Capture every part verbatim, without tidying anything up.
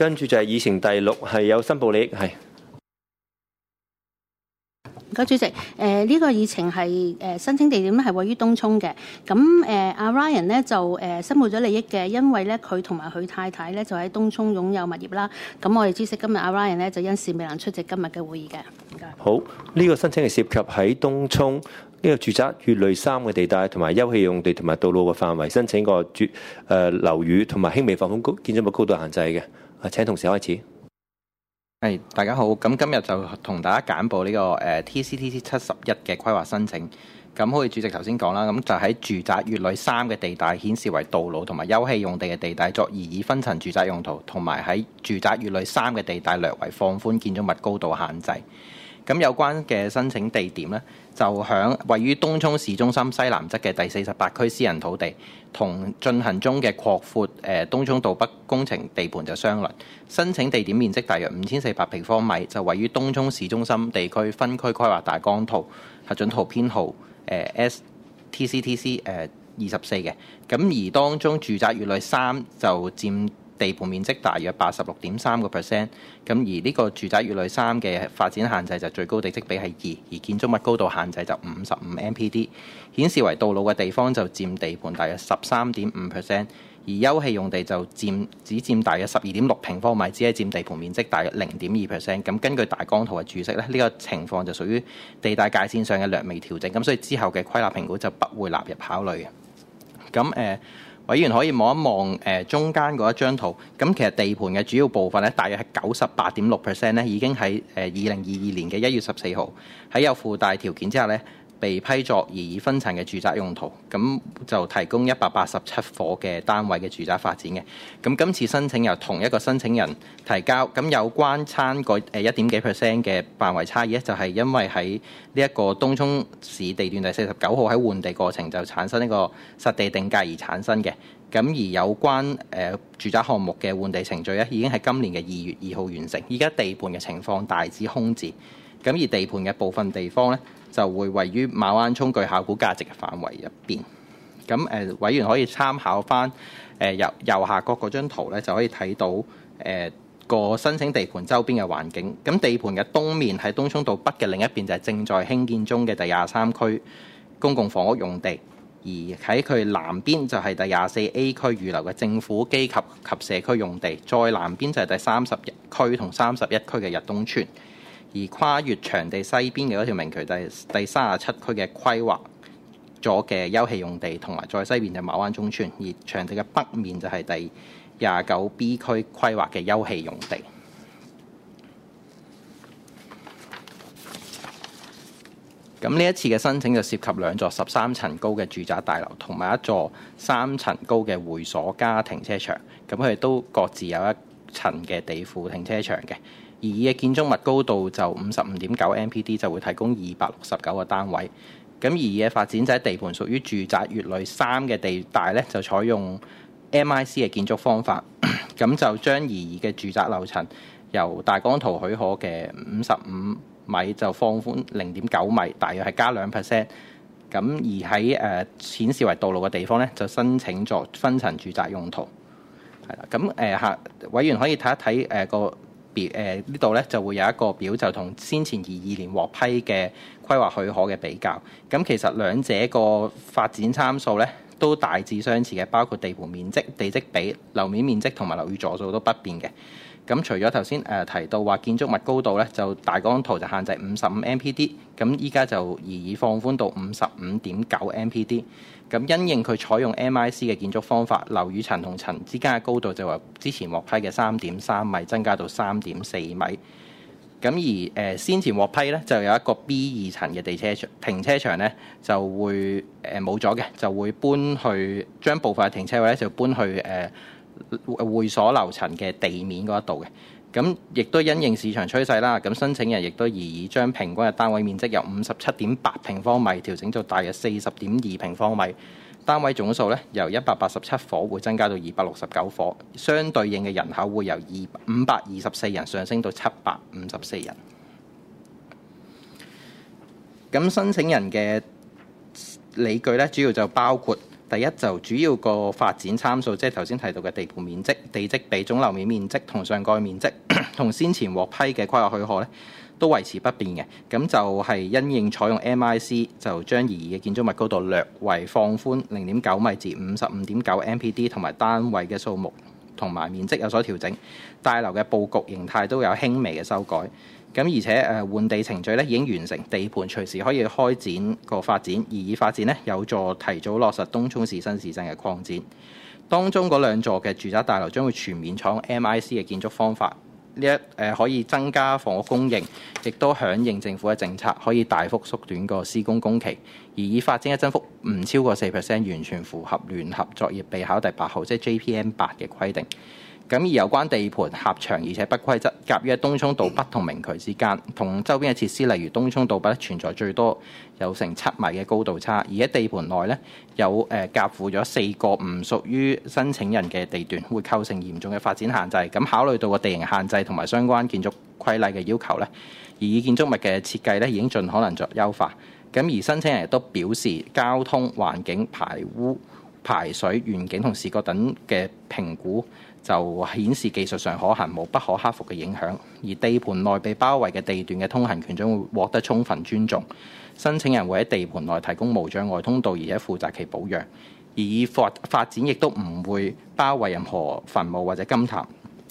跟住就係議程第六，係有申報利益，係。 唔該，主席。誒、呃、呢、這個議程係誒、呃、申請地點咧係位於東涌嘅。咁誒阿 Ryan 咧就誒、呃、申報咗利益嘅，因為咧佢同埋佢太太咧就喺東涌擁有物業啦。咁我哋知悉今日阿 Ryan 咧就因事未能出席今日嘅會議嘅。唔該。 好，呢、這個申請係涉及喺東涌呢個住宅乙類三嘅地帶同埋休憩用地同埋道路嘅範圍申請個住誒樓宇同埋輕微防風高建築物高度限制嘅。啊，請同事開始。 係，大家好。咁今日就同大家簡報呢、這個誒、呃、T C T C 七十一嘅規劃申請。咁好似主席頭先講啦，咁就喺住宅乙類三嘅地帶顯示為道路同埋休憩用地嘅地帶作擬議分層住宅用途，同埋喺住宅乙類三嘅地帶略為放寬建築物高度限制。咁有關嘅申請地點呢，就響位於東涌市中心西南側嘅第四十八區私人土地，同進行中嘅擴闊誒東涌道北工程地盤就相鄰。申請地點面積大約五千四百平方米，就位於東涌市中心地區分區規劃大綱圖核准圖編號誒 S T C T C 誒二十四嘅。咁而當中住宅乙類三就佔地盤面積大約八十六點三個 percent， 咁而呢個住宅乙類三嘅發展限制就最高地積比係二，而建築物高度限制就五十五 M P D， 顯示為道路嘅地方就佔地盤大約十三點五 percent， 而休憩用地就佔只佔大約十二點六平方米，只係佔地盤面積大約零點二 percent。咁根據大綱圖嘅注釋咧，呢、這個情況就屬於地帶界線上嘅略微調整，咁所以之後嘅規劃評估就不會納入考慮嘅。咁誒。呃委員可以望一望誒中間嗰一張圖，咁其實地盤嘅主要部分咧，大約係九十八點六 percent 咧，已經喺誒二零二二年嘅一月十四號喺有附帶條件之下咧，被批作擬議分層嘅住宅用途，咁就提供一百八十七伙嘅單位嘅住宅發展嘅。咁今次申請由同一個申請人提交，咁有關參個誒一點幾 percent 嘅範圍差異咧，就係因為喺呢一個東涌市地段第四十九號喺換地過程就產生呢個實地定價而產生嘅。咁而有關誒、呃、住宅項目嘅換地程序咧，已經喺今年嘅二月二號完成。依家地盤嘅情況大致空置，咁而地盤嘅部分地方咧，就會位於馬灣涌具考古價值嘅範圍入邊。咁誒、呃，委員可以參考翻誒右右下角嗰張圖咧，就可以睇到誒、呃、個申請地盤周邊嘅環境。咁地盤嘅東面喺東涌道北嘅另一邊就係正在興建中嘅第廿三區公共房屋用地。而喺佢南邊就係第廿四 A 區預留嘅政府機構及社區用地，再南邊就係第三十一區同三十一區嘅日東村，而跨越場地西邊嘅嗰條明渠第第三十七區嘅規劃咗嘅休憩用地，同埋再西邊就馬灣中村，而場地嘅北面就係第廿九 B 區規劃嘅休憩用地。咁呢一次嘅申請就涉及兩座十三層高嘅住宅大樓，同埋一座三層高嘅會所加停車場。咁佢哋都各自有一層嘅地庫停車場嘅。而嘅建築物高度就五十五點九 M P D， 就會提供二百六十九個單位。咁而嘅發展就喺地盤屬於住宅乙類三嘅地帶咧，就採用 M I C 嘅建築方法，咁就將而嘅住宅樓層由大綱圖許可嘅五十五米就放寬零點九米，大約係加兩 percent。咁而喺誒顯示為道路嘅地方咧，就申請作分層住宅用途。係啦，咁誒下委員可以睇一睇誒個表誒呢度咧，就會有一個表，就同先前二二年獲批嘅規劃許可嘅比較。咁其實兩者個發展參數咧都大致相似嘅，包括地盤面積、地積比、樓面面積同埋樓宇座數都不變嘅。咁除咗頭先誒提到話建築物高度咧，就大綱圖就限制五十五 M P D， 咁依家就擬議放寬到五十五點九 M P D。咁因應佢採用 M I C 嘅建築方法，樓宇層同層之間嘅高度就由之前獲批嘅三點三米增加到三點四米。咁而誒、呃、先前獲批咧就有一個 B 二層嘅地車場停車場咧就會誒冇咗嘅，就會搬去將部分嘅停車位咧就搬去誒、呃會所樓層嘅地面嗰一度嘅。咁亦都因應市場趨勢啦，咁申請人亦都擬議將平均嘅單位面積由五十七點八平方米調整到大約四十點二平方米，單位總數咧由一百八十七伙會增加到二百六十九伙，相對應嘅人口會由二五百二十四人上升到七百五十四人。咁申請人嘅理據咧主要就包括第一就主要個發展參數，即係頭先提到嘅地盤面積、地積比總樓面面積同上蓋面積，同先前獲批嘅規劃許可咧，都維持不變嘅。咁就係因應採用 M I C， 就將擬議嘅建築物高度略為放寬零點九米至五十五點九 M P D， 同埋單位嘅數目同埋面積有所調整。大樓嘅佈局形態都有輕微嘅修改。咁而且誒換地程序咧已經完成，地盤隨時可以開展個發展，而以發展咧有助提早落實東涌市新市鎮嘅擴展。當中嗰兩座嘅住宅大樓將會全面採用 M I C 嘅建築方法，呢一誒可以增加房屋供應，亦都響應政府嘅政策，可以大幅縮短個施工工期。而以發展嘅增幅唔超過四 percent， 完全符合聯合作業備考第八號，即係 J P M 八嘅規定。咁而有關地盤狹長而且不規則，夾於東涌道北同明渠之間，同周邊嘅設施，例如東涌道北存在最多有成七米嘅高度差，而喺地盤內咧有誒夾附咗四個唔屬於申請人嘅地段，會構成嚴重嘅發展限制。咁考慮到個地形限制同埋相關建築規例嘅要求咧，而以建築物嘅設計咧已經盡可能作優化。咁而申請人亦都表示，交通、環境、排污、排水、園景同視覺等嘅評估，就顯示技術上可行，無不可克服嘅影響。而地盤內被包圍嘅地段嘅通行權將會獲得充分尊重。申請人會喺地盤內提供無障礙通道，而且負責其保養。而以發發展亦都唔會包圍任何墳墓或者金壇。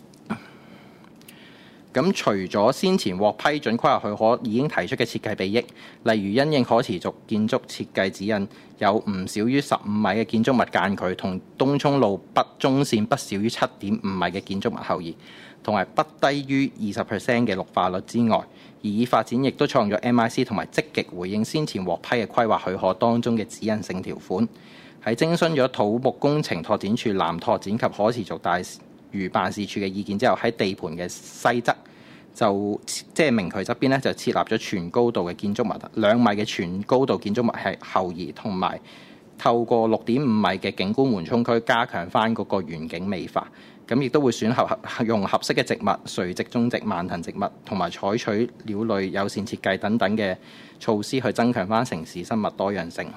咁除咗先前獲批准規劃許可已經提出嘅設計裨益，例如因應可持續建築設計指引，有唔少於十五米嘅建築物間距，同東涌路北中線不少於七點五米嘅建築物後移，同埋不低於二十 percent 嘅綠化率之外，而以發展亦都創咗 M I C 同埋積極回應先前獲批嘅規劃許可當中嘅指引性條款。喺徵詢咗土木工程拓展處南拓展及可持續大嶼辦事處嘅意見之後，喺地盤嘅西側就即係明渠側邊咧，就設立咗全高度嘅建築物，兩米嘅全高度建築物係後移，同埋透過六點五米嘅景觀緩衝區加強翻嗰個園景美化。咁亦都會選合用合適嘅植物、垂直、中直、蔓藤植物，同埋採取鳥類友善設計等等嘅措施，去增強翻城市生物多樣性。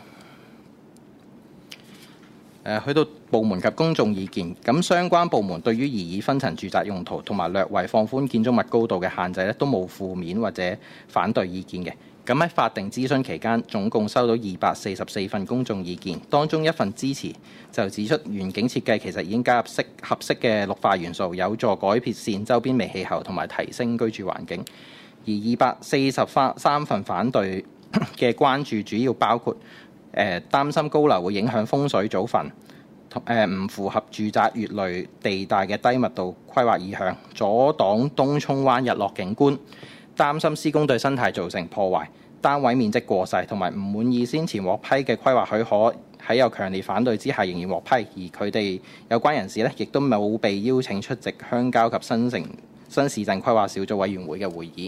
誒去到部門及公眾意見，咁相關部門對於擬議分層住宅用途同埋略為放寬建築物高度嘅限制咧，都冇負面或者反對意見嘅。咁喺法定諮詢期間，總共收到二百四十四份公眾意見，當中一份支持就指出園景設計其實已經加入適合適嘅綠化元素，有助改善周邊微氣候同埋提升居住環境。而二百四十三份反對嘅關注主要包括誒擔心高樓會影響風水祖墳，誒唔符合住宅乙類地帶嘅低密度規劃意向，阻擋東涌灣日落景觀，擔心施工對生態造成破壞，單位面積過細，同埋唔滿意先前獲批嘅規劃許可喺有強烈反對之下仍然獲批，而佢哋有關人士咧亦都冇被邀請出席鄉郊及新城新市鎮規劃小組委員會嘅會議。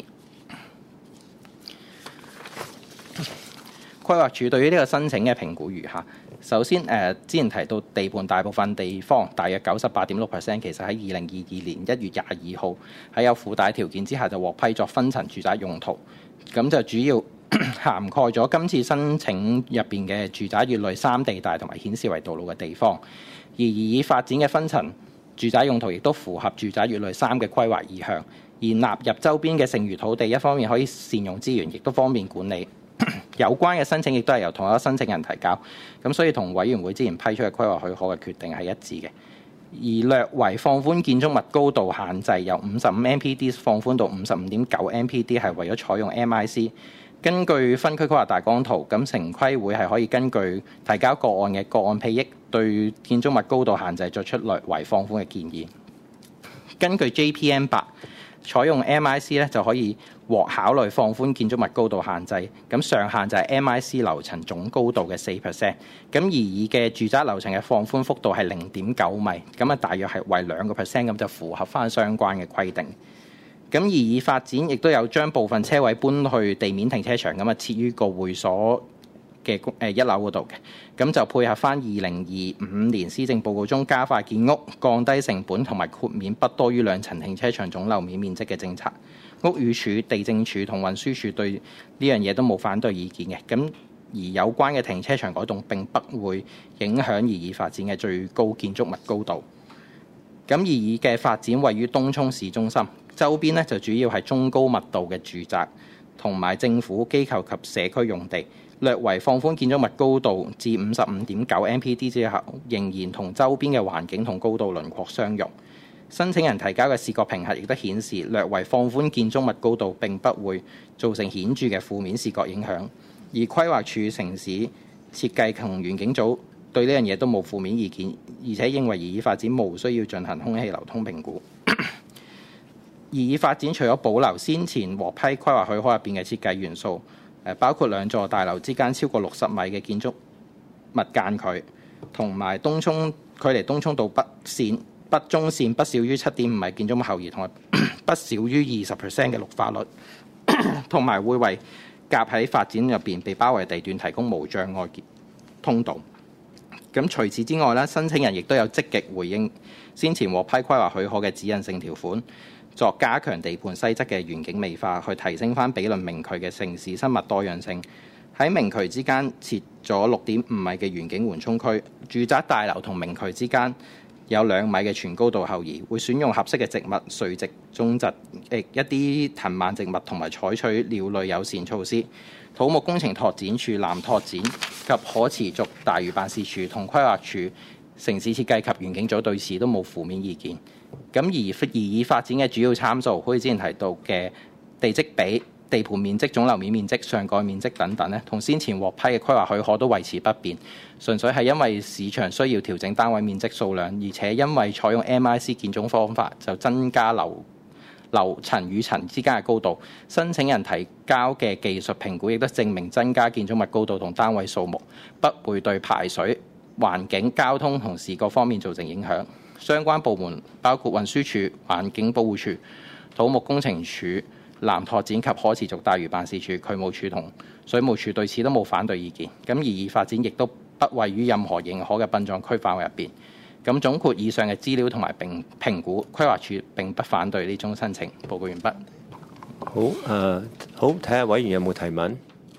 規劃署對於呢個申請嘅評估如下：首先，誒、呃、之前提到地盤大部分地方，大約九十八點六 percent， 其實喺二零二二年一月廿二號喺有附帶條件之下就獲批作分層住宅用途，咁就主要涵蓋咗今次申請入邊嘅住宅乙類三地帶同埋顯示為道路嘅地方，而擬議發展嘅分層住宅用途亦都符合住宅乙類三嘅規劃意向，而納入周邊嘅剩餘土地，一方面可以善用資源，亦都方便管理。有關嘅申請亦都係由同一個申請人提交，咁所以同委員會之前批出嘅規劃許可嘅決定係一致嘅。而略為放寬建築物高度限制，由五十五 M P D 放寬到五十五點九 M P D， 係為咗採用 M I C。根據分區規劃大綱圖，咁城規會係可以根據提交個案嘅個案裨益，對建築物高度限制作出略為放寬嘅建議。根據 J P M 八，採用 M I C 咧就可以獲考慮放寬建築物高度限制，咁上限就係 M I C 樓層總高度嘅四 percent， 咁而以嘅住宅樓層嘅放寬幅度係零點九米，咁啊大約係為兩個 percent， 咁就符合翻相關嘅規定。咁而以發展亦都有將部分車位搬去地面停車場，咁啊設於個會所嘅誒一樓嗰度嘅，咁就配合翻二零二五年施政報告中加快建屋、降低成本同埋豁免不多於兩層停車場總樓面面積嘅政策。屋宇署、地政署同運輸署對呢樣嘢都冇反對意見嘅。咁而有關嘅停車場改動並不會影響擬議發展嘅最高建築物高度。咁擬議嘅發展位於東涌市中心，周邊咧就主要係中高密度嘅住宅同埋政府機構及社區用地，略為放寬建築物高度至五十五點九 M P D 之後，仍然同周邊嘅環境同高度輪廓相容。申請人提交嘅視覺評核亦都顯示，略為放寬建築物高度並不會造成顯著嘅負面視覺影響，而規劃署城市設計同園境組對呢樣嘢都冇負面意見，而且認為擬議發展無需要進行空氣流通評估。擬議發展除咗保留先前獲批規劃許可入邊嘅設計元素，包括兩座大樓之間超過六十米嘅建築物間距，同埋東涌距離東涌道北線北中線不少於七點五米建築物後移，同埋不少於二十 percent 嘅綠化率，同埋會為夾喺發展入邊被包圍地段提供無障礙通道。咁除此之外咧，申請人亦都有積極回應先前獲批規劃許可嘅指引性條款，作加強地盤西側嘅園景美化，去提升翻毗鄰明渠嘅城市生物多樣性。喺明渠之間設咗六點五米嘅園景緩衝區，住宅大樓同明渠之間有兩米嘅全高度後移，會選用合適嘅植物，垂直、中側，誒一啲藤蔓植物，同埋採取鳥類友善措施。土木工程拓展處、南拓展及可持續大嶼辦事處同規劃署城市設計及園景組對此都冇負面意見。咁而擬議發展嘅主要參數，好似之前提到嘅地積比、地盤面積、總樓面面積、上蓋面積等等咧，同先前獲批嘅規劃許可都維持不變，純粹係因為市場需要調整單位面積數量，而且因為採用 M I C 建築方法，就增加樓樓層與層之間嘅高度。申請人提交嘅技術評估亦都證明增加建築物高度同單位數目不會對排水、環境、交通同視覺方面造成影響。相關部門包括運輸署、環境保護署、土木工程署、南拓展及可持續大嶼辦事處、渠務署同水務署對此都冇反對意見。咁擬議發展亦都不位於任何認可嘅殯葬區範圍入邊。咁總括以上嘅資料同埋並評估，規劃署並不反對呢宗申請。報告完畢。 好，誒、呃，好，睇下委員有冇提問。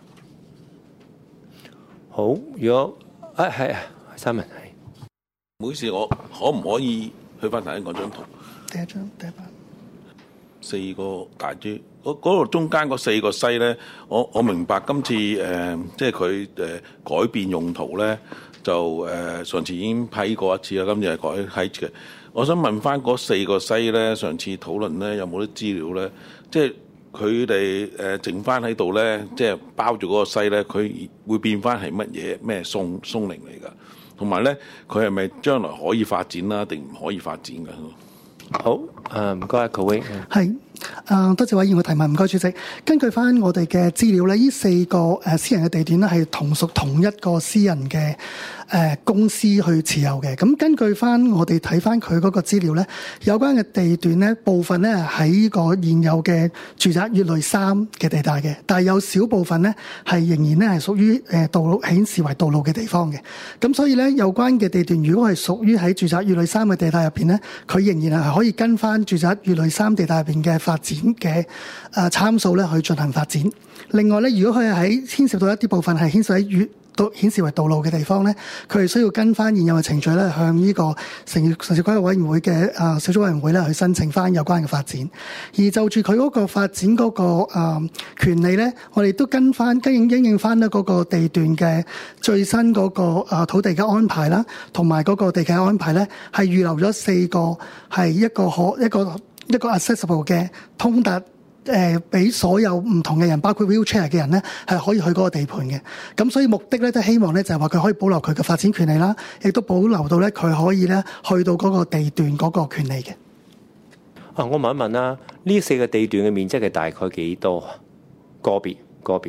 好，如果啊係啊，三文係。 唔好意思，我可唔可以去翻頭先嗰張圖？ 第一張，第一版。 四個大豬，嗰嗰個中間嗰四個西咧，我我明白今次誒、呃，即係佢誒改變用途咧，就誒、呃、上次已經批過一次啦，今次係改批嘅。我想問翻嗰四個西咧，上次討論咧有冇啲資料咧？即係佢哋誒剩翻喺度咧，即係包住嗰個西咧，佢會變翻係乜嘢咩松松林嚟㗎？同埋咧，佢係咪將來可以發展啦，定唔可以發展㗎？ 好，誒唔該，各位。 係，誒多謝委員嘅提問，唔該主席。根據翻我哋嘅資料咧，呢四個誒私人嘅地段咧係同屬同一個私人嘅誒公司去持有嘅。咁根據翻我哋睇翻佢嗰個資料咧，有關嘅地段咧部分咧喺個現有嘅住宅乙類三嘅地帶嘅，但係有少部分咧係仍然咧係屬於誒道路顯示為道路嘅地方嘅。咁所以咧有關嘅地段如果係屬於喺住宅乙類三嘅地帶入邊咧，佢仍然係可以跟翻住宅乙類三地帶入邊嘅發展嘅誒參數咧去進行發展。另外咧，如果佢係喺牽涉到一啲部分係牽涉喺乙都顯示為道路嘅地方咧，佢係需要跟翻現有嘅程序咧，向呢個城城市規劃委員會嘅誒小組委員會咧去申請翻有關嘅發展。而就住佢嗰個發展嗰、那個誒、呃、權利咧，我哋都跟翻跟應應翻咧嗰個地段嘅最新嗰、那個、呃、土地嘅安排啦，同埋嗰個地契安排咧，係預留咗四個係一個可一個一個 accessible 嘅通達。誒俾所有唔同嘅人，包括 wheelchair 嘅人咧，係可以去嗰個地盤嘅。咁所以目的咧，都希望咧就係話佢可以保留佢嘅發展權利啦，亦都保留到咧佢可以咧去到嗰個地段嗰個權利嘅。 啊，我問一問啦，呢四個地段嘅面積係大概幾多？個別個別。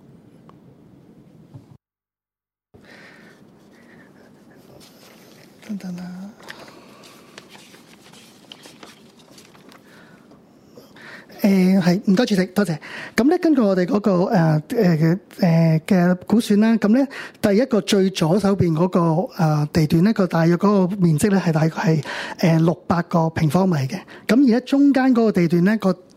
等等啦。誒係唔該主席，多謝。咁咧根據我哋嗰、那個誒誒誒嘅估算啦，咁咧第一個最左手邊嗰、那個、呃、地段咧，個大約嗰個面積咧係大概係誒六百個平方米嘅。咁而家中間嗰個地段咧個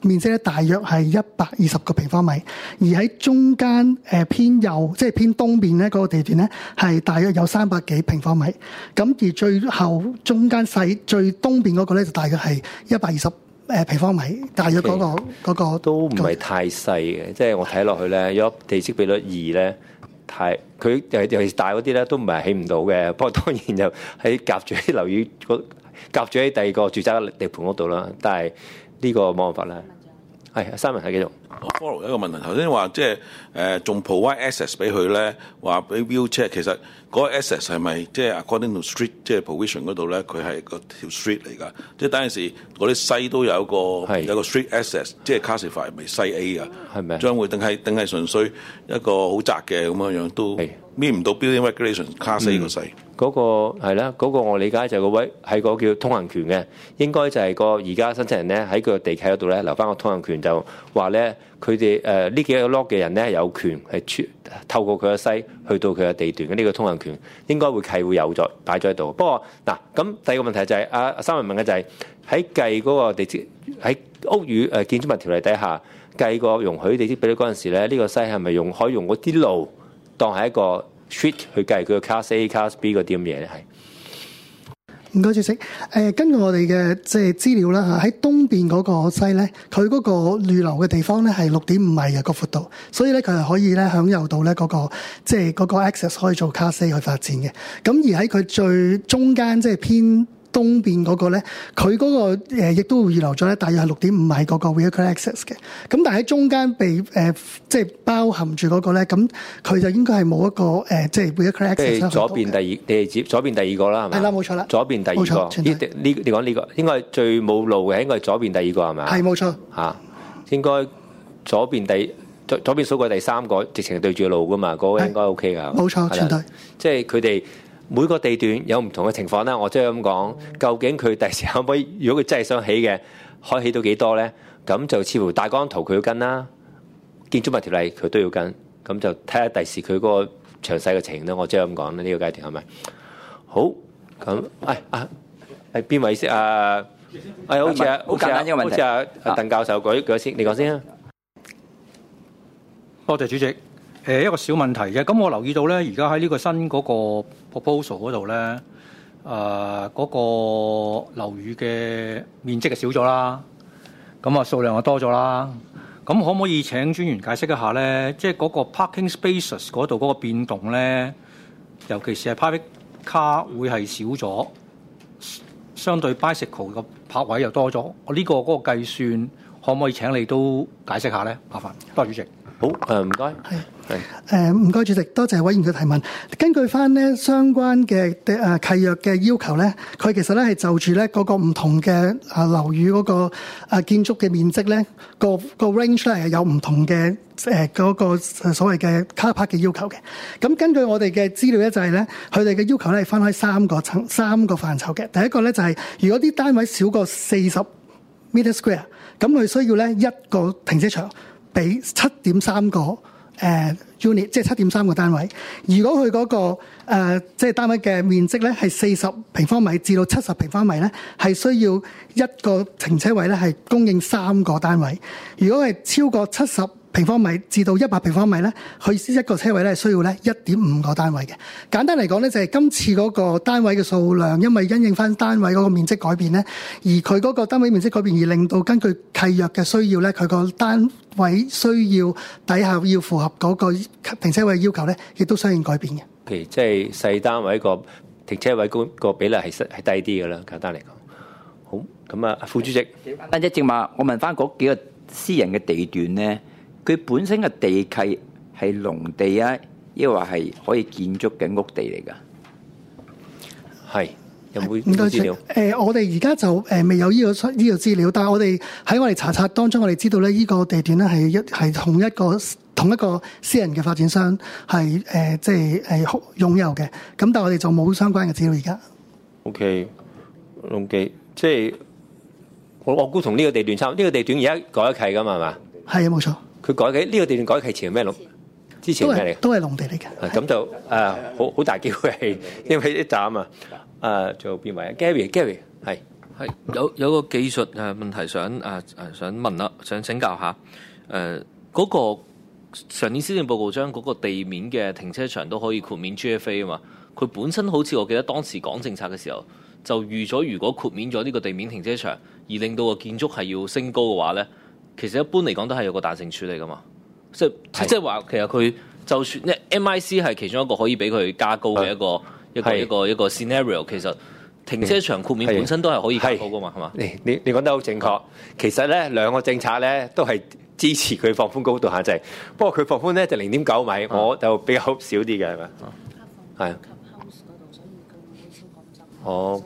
面積咧大約係一百二十個平方米，而喺中間誒偏右，即係偏東邊咧嗰個地段咧係大約有三百幾平方米。咁而最後中間細最東邊嗰個咧就大約係一百二十誒平方米，大約嗰、嗰個、嗰個都唔係太細嘅，即係我睇落去咧，如果地積比率二咧。太佢尤其是大嗰啲咧，都唔係起唔到嘅。不過當然就喺夾住喺樓宇夾住喺第二個住宅地盤嗰度啦。但係呢個冇辦法啦。係三文係繼續。 我 follow 一個問題，頭先話即係誒仲 provide access 俾佢咧，話俾 wheelchair，其實嗰個 access 係咪即係 according to street 即係 provision 嗰度咧？佢係個條 street 嚟㗎，即係等陣時嗰啲西都有個有個 street access，即係 classify 為西 A 㗎，係咪？將會定係定係純粹一個好窄嘅咁樣樣都搣唔到 building regulation class A 個細。 嗰、那個係啦，嗰、那個我理解就係個位係個叫通行權嘅，應該就係個而家申請人咧喺個地契嗰度咧留翻個通行權，就話咧佢哋誒呢幾個 lot 嘅人咧有權係透過佢嘅西去到佢嘅地段嘅呢、這個通行權，應該會契會有咗擺咗喺度。不過嗱，咁第二個問題就係、是、阿、啊、三文問嘅就係喺計嗰個地積喺屋宇誒、呃、建築物條例底下計個容許地積比率嗰陣時咧，呢、這個西係咪用可以用嗰啲路當係一個street 去計佢嘅 class A、class B 嗰啲咁嘢咧？係。 唔該，主席。誒、呃，根據我哋嘅即係資料啦嚇，喺東邊嗰個西咧，佢嗰個預留嘅地方咧係六點五米嘅個闊度，所以咧佢係可以咧享有到咧、那、嗰個即係嗰個 access 可以做 class A 去發展嘅。咁而喺佢最中間即係偏東邊嗰個咧，佢嗰個誒亦都會預留咗咧，大約係六點五米嗰個 vehicle access 嘅。咁但係喺中間被誒即係包含住嗰個咧，咁佢就應該係冇一個誒即係 vehicle access。即係左邊第二，你係指左邊第二個啦，係咪？係啦，冇錯啦。左邊第二個，呢呢你講呢個應該係最冇路嘅，應該係左邊第二個係咪啊？係冇錯。嚇，應該左邊第左左邊數過第三個，直情係對住路噶嘛，嗰個應該 OK 㗎。冇錯，全對。即係佢哋。每個地段有唔同嘅情況啦，我即係咁講，究竟佢第時可唔可以？如果佢真係想起嘅，可以起到幾多咧？咁就似乎大綱圖佢要跟啦，建築物條例佢都要跟，咁就睇下第時佢嗰個詳細嘅情形啦。我即係咁講啦，呢、這個階段係咪？好，咁，誒啊，係邊位先啊？誒，好似啊，好似啊，好似啊，鄧教授舉舉先，你講先啊。 多謝主席。誒一個小問題嘅，咁我留意到咧，而家喺呢個新嗰個 proposal 嗰度咧，誒、呃、嗰、那個樓宇嘅面積就少咗啦，咁啊數量就多咗啦。咁可唔可以請專員解釋一下咧？即係嗰個 parking spaces 嗰度嗰個變動咧，尤其是係 private car 會係少咗，相對 bicycle 個泊位又多咗。我、這、呢個嗰、那個計算可唔可以請你都解釋下咧？麻煩，多謝主席。 好，誒唔該。係。 誒唔該，主席，多謝委員嘅提問。根據翻呢相關嘅誒契約嘅要求咧，佢其實咧係就住咧嗰個唔同嘅啊樓宇嗰個啊建築嘅面積咧，個個 range 咧係有唔同嘅誒嗰個所謂嘅 car park 嘅要求嘅。咁根據我哋嘅資料咧，就係咧佢哋嘅要求咧係分開三個層三個範疇嘅。第一個咧就係如果啲單位少過四十 meter square， 咁佢需要咧一個停車場俾七點三個。誒、uh, unit 即係七點三個單位。如果佢嗰、那個誒、呃、即係單位嘅面積咧係四十平方米至到七十平方米咧，係需要一個停車位咧係供應三個單位。如果係超過七十平方米至到一百平方米咧，佢一個車位咧係需要咧一點五個單位嘅。簡單嚟講咧，就係、是、今次嗰個單位嘅數量，因為因應翻單位嗰個面積改變咧，而佢嗰個單位面積改變而令到根據契約嘅需要咧，佢個單位需要底下要符合嗰個停車位要求咧，亦都相應改變嘅。 譬如即係細單位個停車位個比例係係低啲嘅啦，簡單嚟講。好，咁啊，副主席。 簡單一正話，我問翻嗰幾個私人嘅地段咧，佢本身嘅地契係農地啊，抑或係可以建築嘅屋地嚟㗎？係。有冇資料？誒、呃，我哋而家就誒、呃、未有呢、這個呢、這個資料，但係我哋喺我哋查冊當中，我哋知道咧，呢個地段咧係一係同一個同一個私人嘅發展商係誒、呃、即係誒擁有嘅。咁但係我哋就冇相關嘅資料而家。O K， 農地即係我我估同呢個地段差唔多。呢、這個地段而家改咗契㗎嘛係嘛？係啊，冇錯。佢改嘅呢、這個地段改契前係咩農？之前咩嚟？都係農地嚟嘅。咁就誒好好大機會係因為一站啊。誒，做邊位啊 ？Gary，Gary 係。 係有有個技術誒問題想誒誒想問啦，想請教下誒嗰個上年施政報告將嗰個地面嘅停車場都可以豁免 G F A 啊嘛，佢本身好似我記得當時講政策嘅時候就預咗，如果豁免咗呢個地面停車場而令到個建築係要升高嘅話咧，其實一般嚟講都係有個彈性處理噶嘛，即係即係話其實佢就算 M I C 係其中一個可以俾佢加高嘅一個一個一個一個 scenario， 其實。停車場豁免本身都係可以加高噶嘛，係嘛？ 你你你講得好正確。其實咧兩個政策咧都係支持佢放寬高度限制，不過佢放寬咧就零點九米，啊、我就比較少啲嘅係咪？係、啊。哦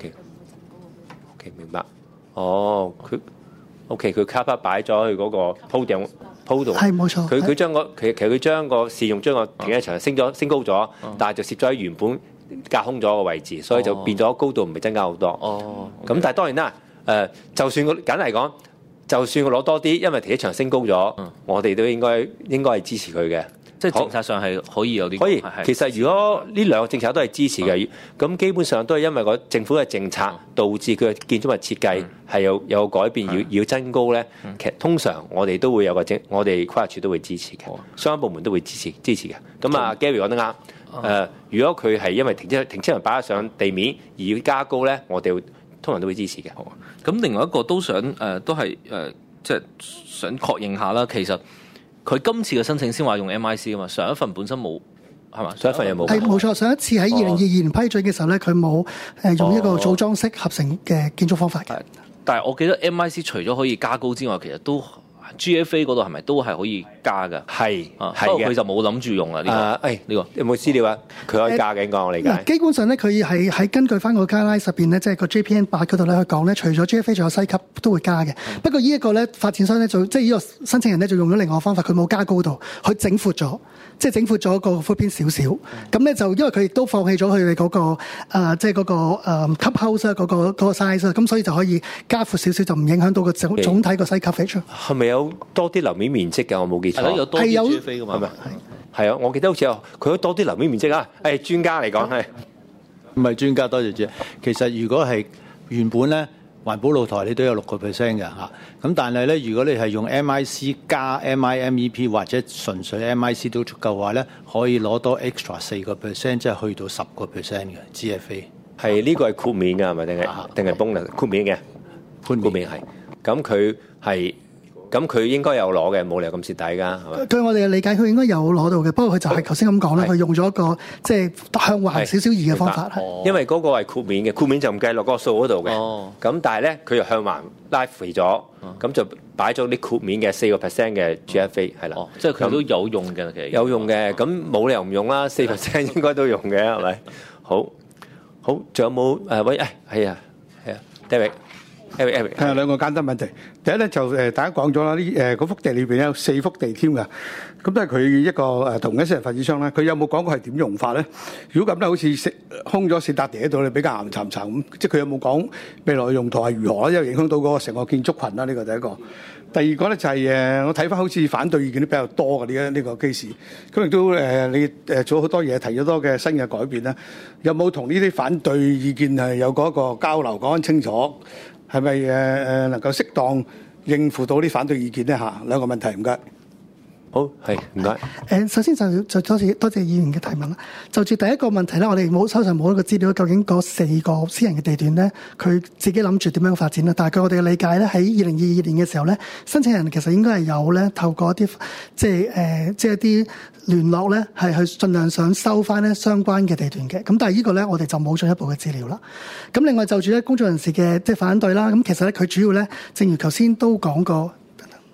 ，OK，OK， 明白。哦，佢 OK， 佢卡巴擺咗去嗰個鋪頂鋪度。係冇錯。佢佢將個其其實佢將個試用將個停車場升咗升高咗，啊、但係就攝咗喺原本架空咗個位置，所以就變咗高度唔係增加好多。哦，咁、okay. 但係當然啦，誒、呃，就算我簡單嚟講，就算我攞多啲，因為停車場升高咗，嗯、我哋都應該應該係支持佢嘅。 即係政策上係可以有啲可以。其實如果呢兩個政策都係支持嘅，咁、嗯、基本上都係因為個政府嘅政策導致佢嘅建築物設計係有有改變，嗯、要要增高咧。嗯、其實通常我哋都會有個政，我哋規劃署都會支持嘅，嗯、相關部門都會支持支持嘅。咁啊 ，Gary 講得啱。誒、呃，如果佢係因為停車停車場擺上地面而要加高咧，我哋通常都會支持嘅。 好啊。咁另外一個都想誒、呃，都係誒、呃，即係想確認下啦。其實佢今次嘅申請先話用 M I C 啊嘛，上一份本身冇係嘛？上一份有冇？係冇錯，上一次喺二零二二年批准嘅時候咧，佢冇誒用一個組裝式合成嘅建築方法嘅、哦。 但係我記得 M I C 除咗可以加高之外，其實都。G F A 嗰度係咪都係可以加㗎？ 係， 啊，不過佢就冇諗住用啦。呢、這個，誒、啊，呢、這個有冇資料啊？佢可以加嘅，應該我理解。 嗱，基本上咧，佢係喺根據翻個 guideline 入邊咧，即係個 J P N 八嗰度咧，佢講咧，除咗 G F A 仲有西級都會加嘅。嗯、不過呢一個咧，發展商咧就即係呢個申請人咧就用咗另外個方法，佢冇加高度，佢整闊咗，即係整闊咗個 footprint 少少。咁咧、嗯、就因為佢亦都放棄咗佢哋嗰個誒、呃，即係嗰、那個誒 club house 嗰、那個嗰、那個 size，咁所以就可以加闊少少，就唔影響到個總總體個西級 feature。 係咪有多啲樓面面積嘅？我冇記錯。 係有 G F A 㗎嘛？係咪？ 係啊，我記得好似有佢多啲樓面面積啊！誒，專家嚟講係唔係專家？多謝主席。其實如果係原本咧，環保露台你都有六個 percent 嘅嚇。咁但係咧，如果你係用 M I C 加 M I M E P 或者純粹 M I C 都足夠嘅話咧，可以攞多 extra 四個 percent， 即係去到十個 percent 嘅 G F A。 係呢個係豁免㗎係咪？定係定係 bonus 豁免嘅？豁免係。咁佢係。咁佢應該有攞嘅，冇理由咁蝕底㗎，係咪？ 據我哋嘅理解，佢應該有攞到嘅，不過佢就係頭先咁講啦，佢用咗一個即係向橫少少移嘅方法。 因為嗰個係豁免嘅，豁免就唔計落嗰個數嗰度嘅。哦。咁但係咧，佢又向橫拉肥咗，咁、哦、就擺咗啲豁免嘅四個 percent 嘅 G F A 係啦。 哦，即係佢都有用嘅，其實。 有用嘅，咁冇理由唔用啦，四 percent 應該都用嘅，係咪？好，好，仲有冇誒？喂，誒，係啊，係啊 ，David。 係兩個簡單問題。第一咧就誒，大家講咗啦，呢誒嗰幅地裏邊有四幅地添㗎。咁都係佢一個誒同一私人發展商咧。佢有冇講過係點用法咧？如果咁咧，好似食空咗四笪地喺度，你比較岩沉沉咁，即係佢有冇講未來嘅用途係如何咧？因為影響到嗰個成個建築群啦。呢個第一個。第二個咧就係誒，我睇翻好似反對意見都比較多嘅呢一呢個 case。咁亦都誒，你誒做咗好多嘢，提咗多嘅新嘅改變啦。有冇同呢啲反對意見係有嗰個交流講清楚？係咪誒誒能夠適當應付到啲反對意見咧？嚇，兩個問題，唔該。 好，係唔該。 誒，首先就就多謝多謝議員嘅提問啦。就住第一個問題咧，我哋冇手上冇一個資料，究竟嗰四個私人嘅地段咧，佢自己諗住點樣發展啦？但係據我哋嘅理解咧，喺二零二二年嘅時候咧，申請人其實應該係有咧透過一啲即係誒即係一啲聯絡咧，係去盡量想收翻咧相關嘅地段嘅。咁但係呢個咧，我哋就冇進一步嘅資料啦。咁另外就住咧公眾人士嘅即係反對啦。咁其實咧佢主要咧，正如頭先都講過。等等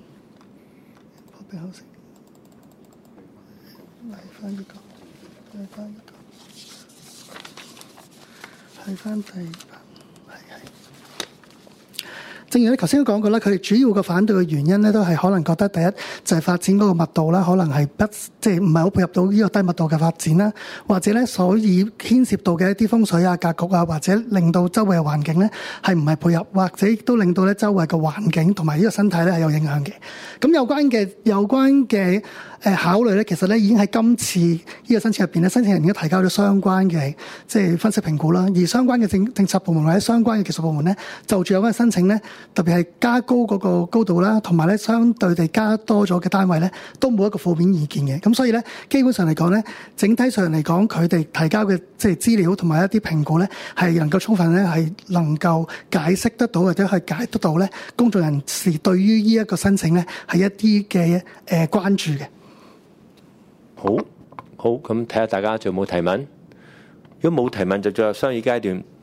翻呢個，睇翻呢個，睇翻第，係係。正如你頭先都講過啦，佢哋主要嘅反對嘅原因咧，都係可能覺得第一就係發展嗰個密度啦，可能係不即係唔係好配合到呢個低密度嘅發展啦，或者咧所以牽涉到嘅一啲風水啊、格局啊，或者令到周圍嘅環境咧係唔係配合，或者亦都令到咧周圍嘅環境同埋呢個生態咧係有影響嘅。咁有關嘅有關嘅。誒、 誒考慮咧，其實咧已經喺今次呢個申請入邊咧，申請人已經提交咗相關嘅即係分析評估啦。而相關嘅政政策部門或者相關嘅技術部門咧，就住有關嘅申請咧，特別係加高嗰個高度啦，同埋咧相對地加多咗嘅單位咧，都冇一個負面意見嘅。咁所以咧，基本上嚟講咧，整體上嚟講，佢哋提交嘅即係資料同埋一啲評估咧，係能夠充分咧係能夠解釋得到或者係解得到咧公眾人士對於呢一個申請咧係一啲嘅誒關注嘅。 好，好，咁睇下大家仲有冇提問？如果冇提問，就進入商議階段。